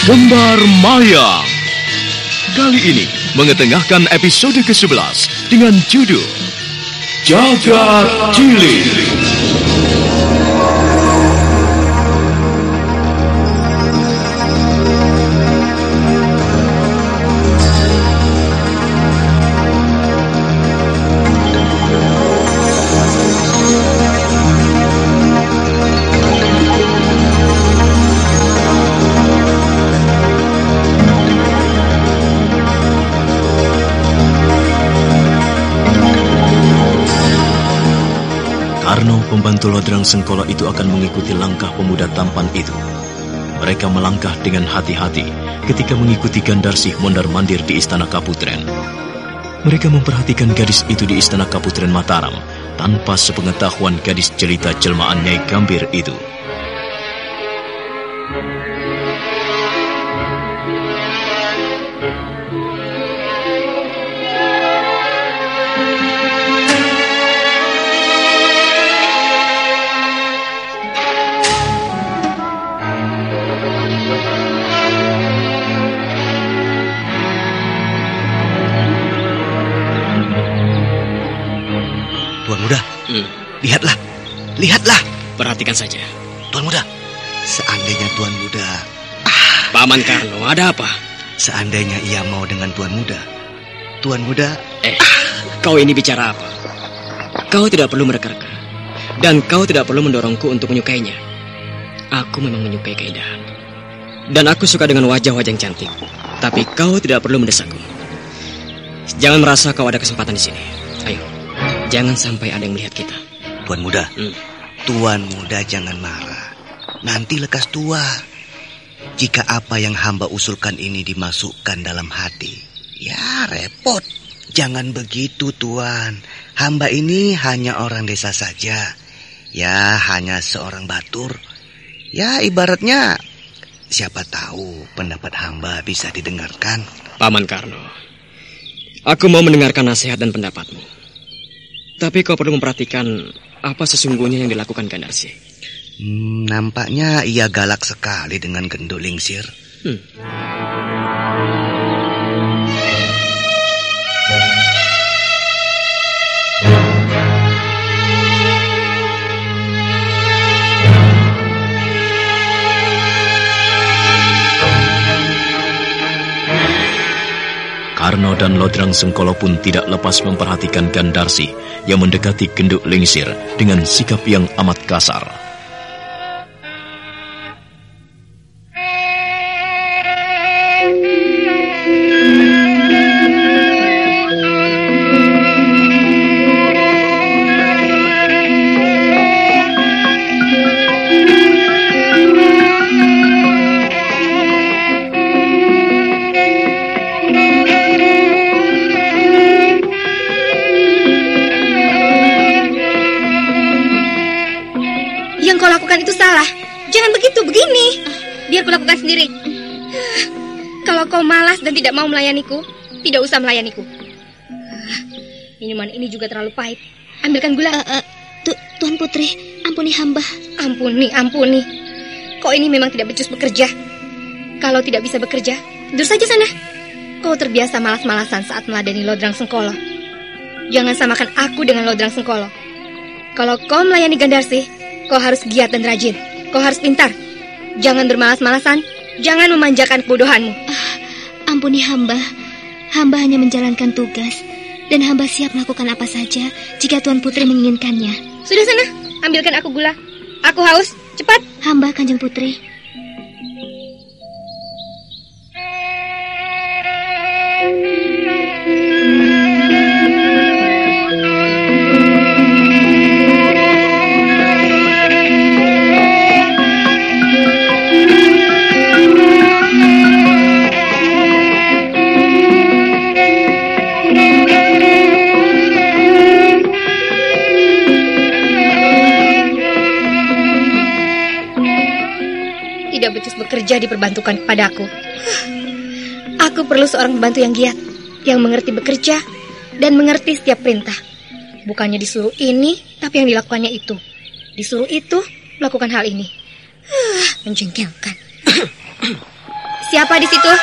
Kembar Mayang. Kali ini mengetengahkan episode ke-11 dengan judul Jagat Cilik. Karno, pembantu Lodrang Sengkolo itu akan mengikuti langkah pemuda tampan itu. Mereka melangkah dengan hati-hati ketika mengikuti Gandarsih mondar-mandir di Istana Kaputren. Mereka memperhatikan gadis itu di Istana Kaputren Mataram tanpa sepengetahuan gadis jelita jelmaan Nyai Gambir itu. Tuan Muda, lihatlah. Perhatikan saja. Tuan Muda, seandainya Tuan Muda... Paman Karno, ada apa? Seandainya ia mau dengan Tuan Muda. Tuan Muda... Kau ini bicara apa? Kau tidak perlu mereka-reka. Dan kau tidak perlu mendorongku untuk menyukainya. Aku memang menyukai keindahan. Dan aku suka dengan wajah-wajah yang cantik. Tapi kau tidak perlu mendesakku. Jangan merasa kau ada kesempatan di sini. Ayo. Jangan sampai ada yang melihat kita. Tuan Muda, Tuan Muda jangan marah. Nanti lekas tua. Jika apa yang hamba usulkan ini dimasukkan dalam hati, ya repot. Jangan begitu, Tuan. Hamba ini hanya orang desa saja. Ya, hanya seorang batur. Ya, ibaratnya siapa tahu pendapat hamba bisa didengarkan. Paman Karno, aku mau mendengarkan nasihat dan pendapatmu. Tapi kau perlu memperhatikan apa sesungguhnya yang dilakukan Gandarsih. Nampaknya ia galak sekali dengan Genduk Lingsir. Karno dan Lodrang Sengkolo pun tidak lepas memperhatikan Gandarsih yang mendekati Genduk Lingsir dengan sikap yang amat kasar. Yang kau lakukan itu salah. Jangan begitu, begini. Biar kulakukan sendiri. Kalau kau malas dan tidak mau melayaniku, tidak usah melayaniku. Minuman ini juga terlalu pahit. Ambilkan gula. Tuan Putri, ampuni hamba. Ampuni. Kau ini memang tidak becus bekerja. Kalau tidak bisa bekerja, tidur saja sana. Kau terbiasa malas-malasan saat meladani Lodrang Sengkolo. Jangan samakan aku dengan Lodrang Sengkolo. Kalau kau melayani Gandarsih, kau harus giat dan rajin. Kau harus pintar. Jangan bermalas-malasan. Jangan memanjakan kebodohanmu. Ampuni hamba. Hamba hanya menjalankan tugas. Dan hamba siap melakukan apa saja jika Tuan Putri menginginkannya. Sudah sana, ambilkan aku gula. Aku haus, cepat. Hamba, Kanjeng Putri. Bekerja diperbantukan kepadaku. Aku perlu seorang pembantu yang giat, yang mengerti bekerja dan mengerti setiap perintah. Bukannya disuruh ini, tapi yang dilakukannya itu. Disuruh itu, melakukan hal ini. Menjengkelkan. siapa di situ?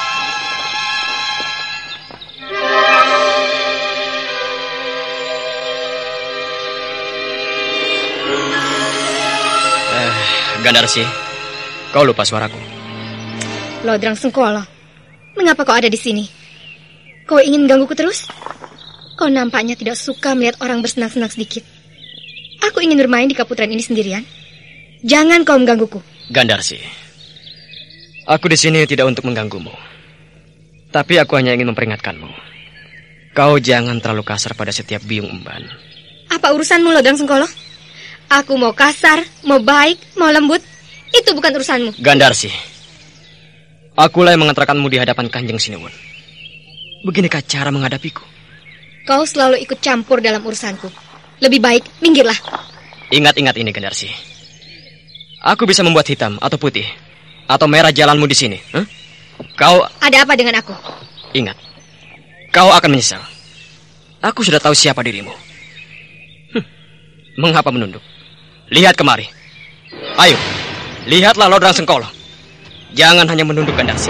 Gandarsi, kau lupa suaraku. Lodrang Sengkolo, mengapa kau ada di sini? Kau ingin menggangguku terus? Kau nampaknya tidak suka melihat orang bersenang-senang sedikit. Aku ingin bermain di kaputren ini sendirian. Jangan kau menggangguku. Gandarsi, aku di sini tidak untuk mengganggumu. Tapi aku hanya ingin memperingatkanmu. Kau jangan terlalu kasar pada setiap biung emban. Apa urusanmu, Lodrang Sengkolo? Aku mau kasar, mau baik, mau lembut. Itu bukan urusanmu. Gandarsi, akulah yang mengantarkanmu di hadapan Kanjeng Sinuwun. Beginikah cara menghadapiku? Kau selalu ikut campur dalam urusanku. Lebih baik, minggirlah. Ingat-ingat ini, Gandarsi. Aku bisa membuat hitam atau putih atau merah jalanmu di sini. Kau... Ada apa dengan aku? Ingat, kau akan menyesal. Aku sudah tahu siapa dirimu. Mengapa menunduk? Lihat kemari. Ayo, lihatlah Lodrang Sengkolo. Jangan hanya menunduk, Gandarsi.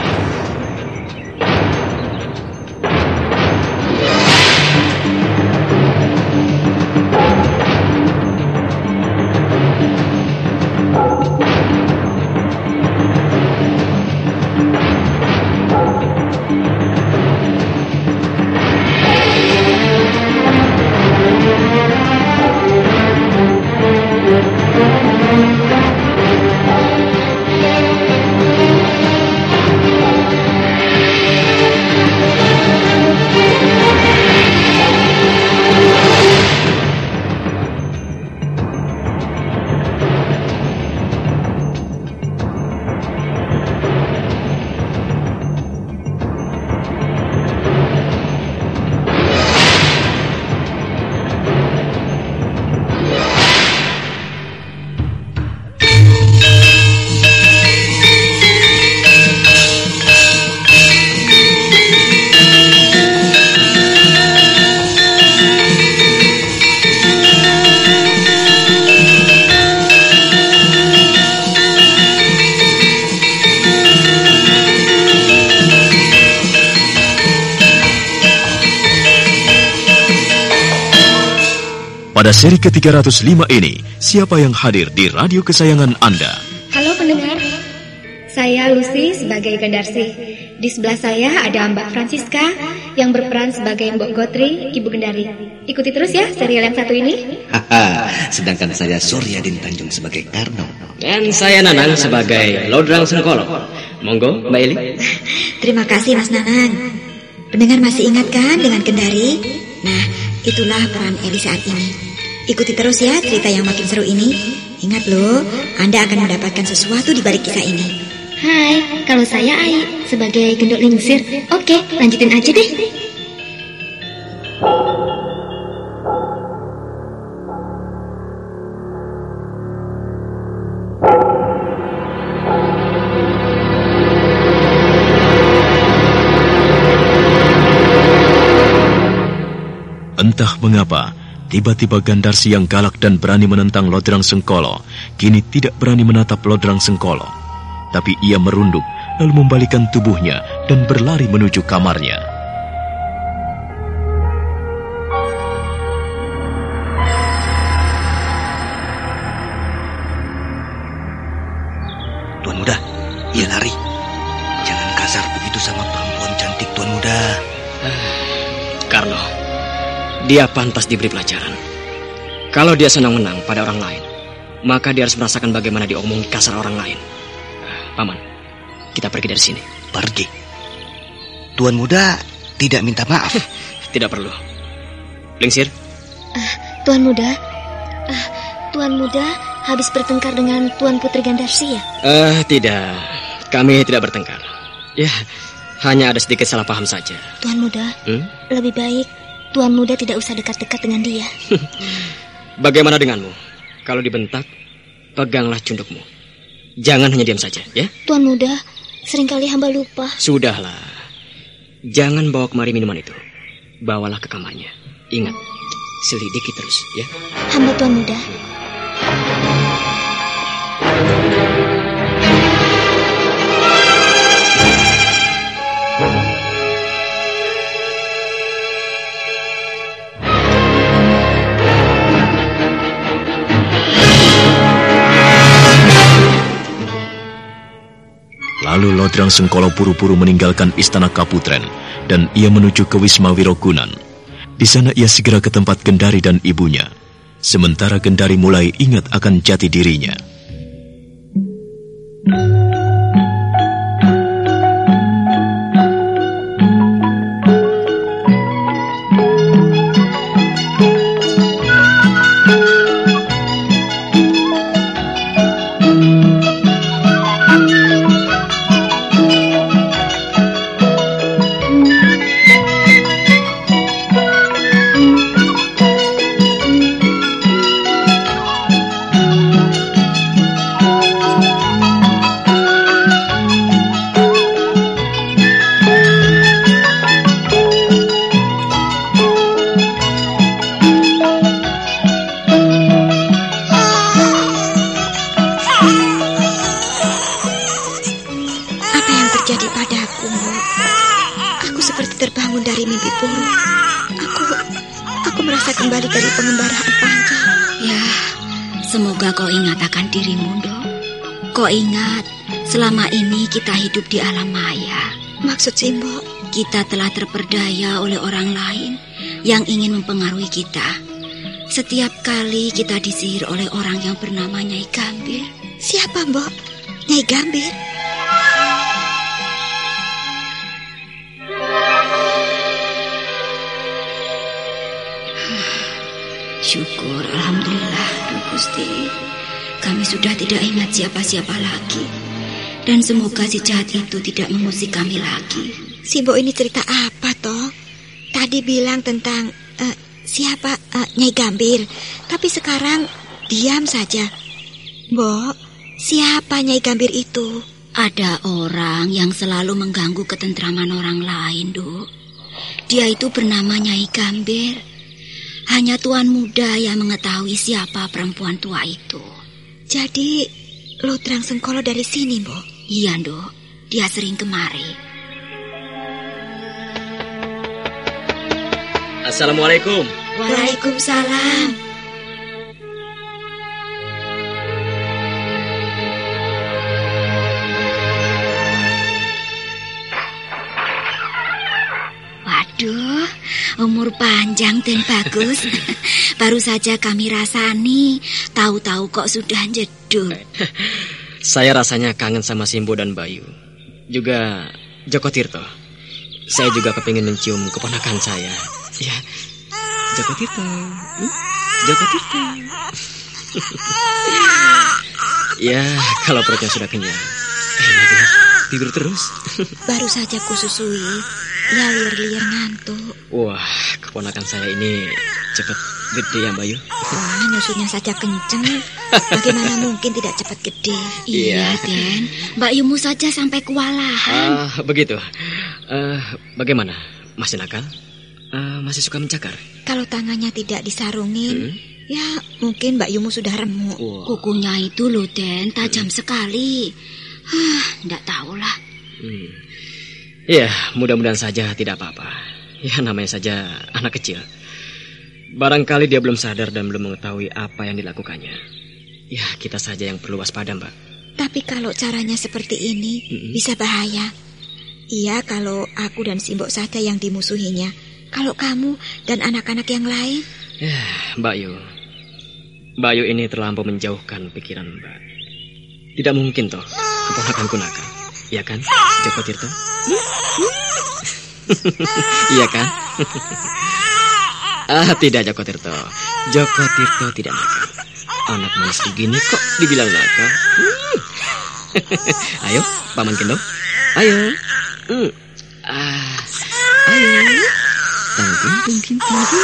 Pada seri ke-305 ini, siapa yang hadir di radio kesayangan Anda? Halo pendengar, saya Lucy sebagai Gandarsi. Di sebelah saya ada Mbak Francisca yang berperan sebagai Mbok Gotri, Ibu Gendari. Ikuti terus ya serial yang satu ini. Sedangkan saya Suryadin Tanjung sebagai Karno. Dan saya Nanang sebagai Lodrang Sengkolo. Monggo, Mbak Eli. Terima kasih, Mas Nanang. Pendengar masih ingat kan dengan Gendari? Nah, itulah peran Eli saat ini. Ikuti terus ya cerita yang makin seru ini. Ingat loh, Anda akan mendapatkan sesuatu di balik kisah ini. Hai, kalau saya Ai sebagai gendok lingsir. Oke, lanjutin aja deh. Entah mengapa, tiba-tiba Gandarsi yang galak dan berani menentang Lodrang Sengkolo kini tidak berani menatap Lodrang Sengkolo. Tapi ia merunduk, lalu membalikkan tubuhnya dan berlari menuju kamarnya. Tuan Muda, ia lari. Jangan kasar begitu sama perempuan cantik, Tuan Muda. Karno, dia pantas diberi pelajaran. Kalau dia senang menang pada orang lain, maka dia harus merasakan bagaimana diomongin kasar orang lain. Paman, kita pergi dari sini. Pergi? Tuan Muda tidak minta maaf? Tidak perlu. Lingsir? Tuan Muda, Tuan Muda habis bertengkar dengan Tuan Putri Gandarsi ya? Tidak. Kami tidak bertengkar. Ya, hanya ada sedikit salah paham saja. Tuan Muda, lebih baik Tuan Muda tidak usah dekat-dekat dengan dia. Bagaimana denganmu? Kalau dibentak, peganglah cundukmu. Jangan hanya diam saja, ya? Tuan Muda, seringkali hamba lupa. Sudahlah. Jangan bawa kemari minuman itu. Bawalah ke kamarnya. Ingat, selidiki terus, ya? Hamba Tuan Muda. Lalu Lodrang Sengkolo buru-buru meninggalkan istana Kaputren dan ia menuju ke Wisma Wirogunan. Di sana ia segera ke tempat Gendari dan ibunya. Sementara Gendari mulai ingat akan jati dirinya. Ingat, selama ini kita hidup di alam maya. Maksud Simbo? Kita telah terperdaya oleh orang lain yang ingin mempengaruhi kita. Setiap kali kita disihir oleh orang yang bernama Nyai Gambir. Siapa, Mbok? Nyai Gambir? Syukur, alhamdulillah, Duh Gusti. Kami sudah tidak ingat siapa-siapa lagi. Dan semoga si jahat itu tidak mengusik kami lagi. Simbo ini cerita apa toh? Tadi bilang tentang siapa Nyai Gambir, tapi sekarang diam saja. Mbok, siapa Nyai Gambir itu? Ada orang yang selalu mengganggu ketentraman orang lain, Duk. Dia itu bernama Nyai Gambir. Hanya Tuan Muda yang mengetahui siapa perempuan tua itu. Jadi, Lodrang Sengkolo dari sini, Mbok? Iya, Nduk. Dia sering kemari. Assalamualaikum. Waalaikumsalam. Waduh, umur panjang dan bagus. Baru saja kami rasani, tahu-tahu kok sudah jedul. Saya rasanya kangen sama Simbo dan Bayu. Juga Joko Tirto. Saya juga kepingin mencium keponakan saya. Ya, Joko Tirto. Joko Tirto. Ya, kalau perutnya sudah kenyang, enak ya, tidur terus. Baru saja kususui, ya liar-liar ngantuk. Wah, keponakan saya ini cepat gede ya, Bayu. Wah, nyusunya saja kenceng. Bagaimana mungkin tidak cepat gede? Iya, Den. Mbak Yumu saja sampai kewalahan. Begitu. Bagaimana? Masih nakal? Masih suka mencakar? Kalau tangannya tidak disarungin, ya mungkin Mbak Yumu sudah remuk. Wow. Kukunya itu loh, Den, tajam sekali. Nggak tahulah. Ya, mudah-mudahan saja tidak apa-apa. Ya, namanya saja anak kecil. Barangkali dia belum sadar dan belum mengetahui apa yang dilakukannya. Ya, kita saja yang perlu waspada, Mbak. Tapi kalau caranya seperti ini, bisa bahaya. Iya, kalau aku dan Simbok saja yang dimusuhinya. Kalau kamu dan anak-anak yang lain? Ya, Mbak Yu. Mbak Yu ini terlampau menjauhkan pikiran Mbak. Tidak mungkin toh keponakanku nakal. Iya kan, Joko Tirto? Iya kan? Tidak, Joko Tirto. Joko Tirto tidak nakal. Anak manis begini kok dibilang nakal. Ayo, Paman Kendo. Ayo. Ayo. Tangkin.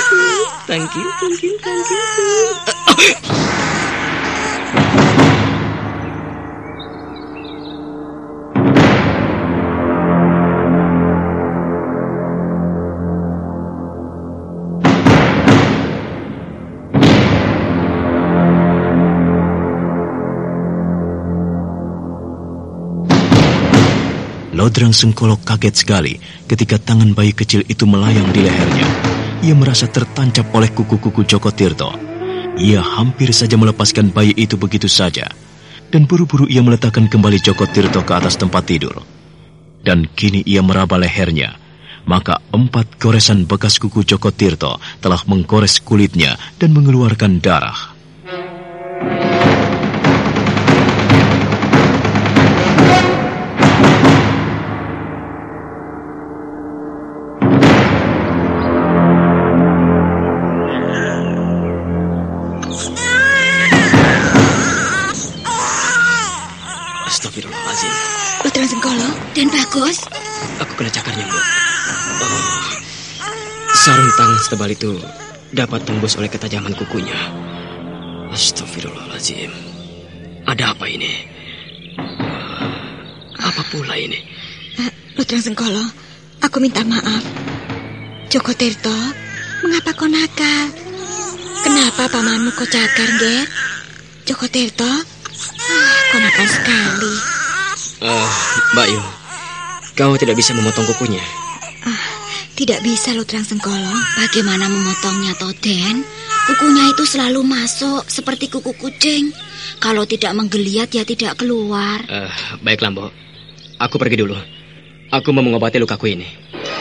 Lodrang Sengkolo kaget sekali ketika tangan bayi kecil itu melayang di lehernya. Ia merasa tertancap oleh kuku-kuku Joko Tirto. Ia hampir saja melepaskan bayi itu begitu saja. dan buru-buru ia meletakkan kembali Joko Tirto ke atas tempat tidur. Dan kini ia meraba lehernya, maka 4 goresan bekas kuku Joko Tirto telah menggores kulitnya dan mengeluarkan darah. Astagfirullahaladzim. Lodrang Sengkolo dan Bagus. Aku kena cakarnya, Bu. Sarung tangan setebal itu dapat tembus oleh ketajaman kukunya. Astagfirullahaladzim. Ada apa ini? Apa pula ini? Lodrang Sengkolo, aku minta maaf. Joko Tirto, mengapa kau nakal? Kenapa pamanmu kau cakar, Ger? Joko Tirto, kau nakal sekali. Mbak Yu, kau tidak bisa memotong kukunya. Tidak bisa, Lodrang Sengkolo. Bagaimana memotongnya, Toden? Kukunya itu selalu masuk seperti kuku kucing. Kalau tidak menggeliat, ya tidak keluar. Baiklah, Mbok. Aku pergi dulu. Aku mau mengobati lukaku ini.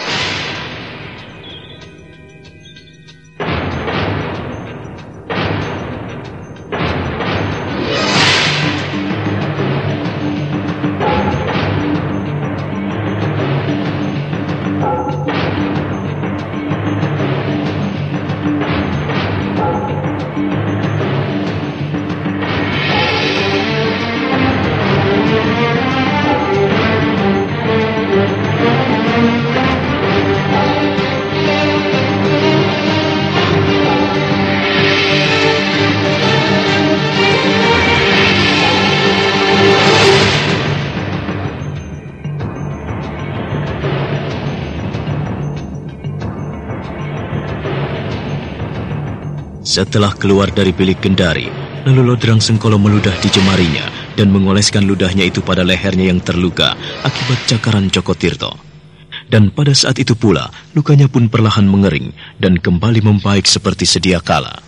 Setelah keluar dari bilik Kendari, lalu Lodrang Sengkolo meludah di jemarinya dan mengoleskan ludahnya itu pada lehernya yang terluka akibat cakaran Joko Tirto. Dan pada saat itu pula, lukanya pun perlahan mengering dan kembali membaik seperti sedia kala.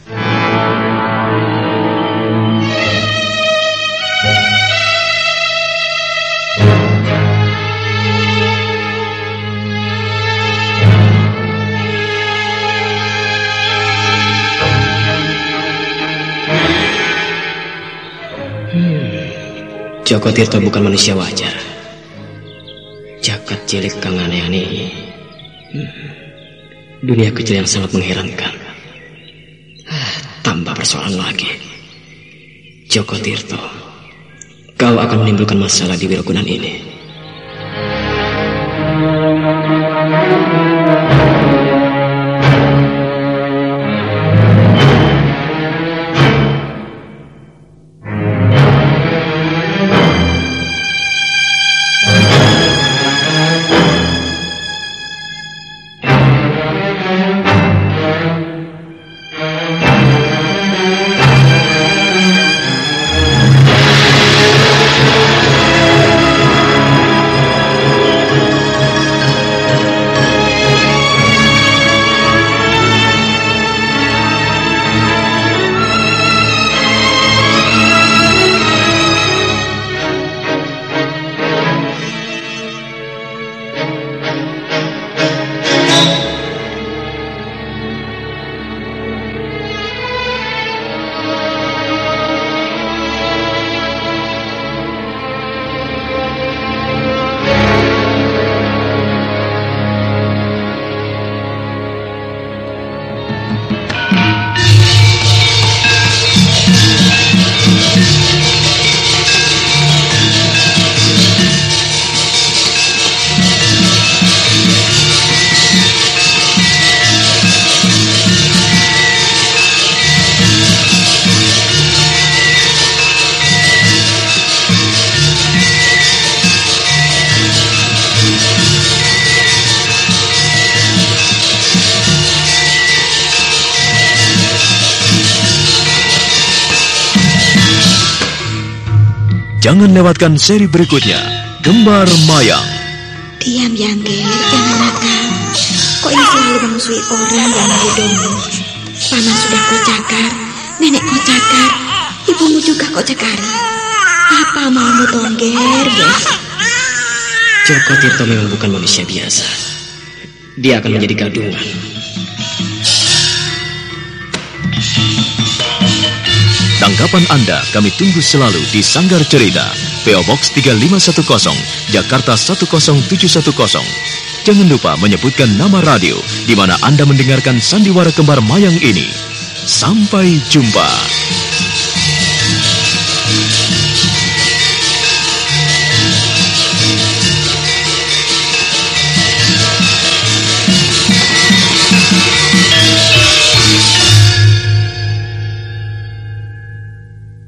Joko Tirto bukan manusia wajar. Jagat cilik kang aneh-aneh ini. Dunia kecil yang sangat mengherankan. Tambah persoalan lagi. Joko Tirto, kau akan menimbulkan masalah di Wirogunan ini. Jangan lewatkan seri berikutnya, Gembar Mayang. Diam, Yangger, jangan nakal. Kok ini selalu memusuhi orang yang membodohmu? Paman sudah kau cakar, nenek kau cakar, ibumu juga kau cakari. Apa maumu Tongger, Ger? Joko Tirto memang bukan manusia biasa. Dia akan menjadi gadungan. Tanggapan Anda kami tunggu selalu di Sanggar Cerita, PO Box 3510, Jakarta 10710. Jangan lupa menyebutkan nama radio di mana Anda mendengarkan sandiwara kembar mayang ini. Sampai jumpa.